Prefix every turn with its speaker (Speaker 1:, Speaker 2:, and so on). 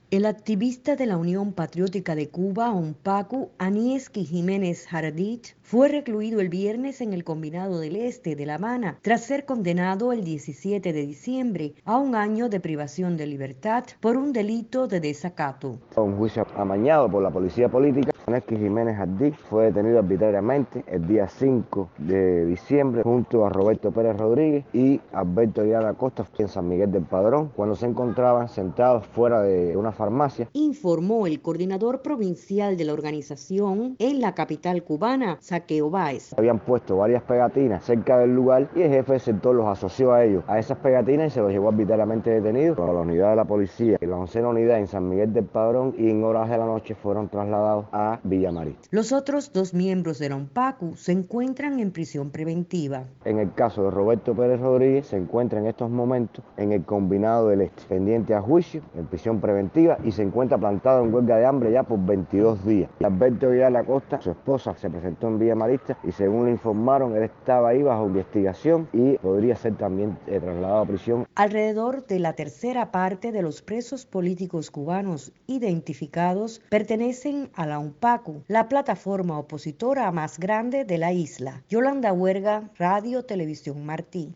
Speaker 1: El activista de la Unión Patriótica de Cuba, UNPACU, Anieski Jiménez Jardich, fue recluido el viernes en el Combinado del Este de La Habana, tras ser condenado el 17 de diciembre a 1 año de privación de libertad por un delito de desacato.
Speaker 2: Un juicio amañado por la policía política. Anieski Jiménez Jardich fue detenido arbitrariamente el día 5 de diciembre junto a Roberto Pérez Rodríguez y Alberto Ayala Costa en San Miguel del Padrón, cuando se encontraban sentados fuera de una farmacia.
Speaker 1: Informó el coordinador provincial de la organización en la capital cubana, Saqueo Báez.
Speaker 2: Habían puesto varias pegatinas cerca del lugar y el jefe del sector los asoció a ellos, a esas pegatinas, y se los llevó arbitrariamente detenidos a la unidad de la policía y la 11ª unidad en San Miguel del Padrón, y en horas de la noche fueron trasladados a Villa Marista.
Speaker 1: Los otros 2 miembros de la UNPACU se encuentran en prisión preventiva.
Speaker 2: En el caso de Roberto Pérez Rodríguez, se encuentra en estos momentos en el Combinado del Este, pendiente a juicio, en prisión preventiva, y se encuentra plantado en huelga de hambre ya por 22 días. Alberto Vidal Acosta, su esposa, se presentó en Villa Marista y según le informaron, él estaba ahí bajo investigación y podría ser también trasladado a prisión.
Speaker 1: Alrededor de la tercera parte de los presos políticos cubanos identificados pertenecen a la UNPACU, la plataforma opositora más grande de la isla. Yolanda Huerga, Radio Televisión Martí.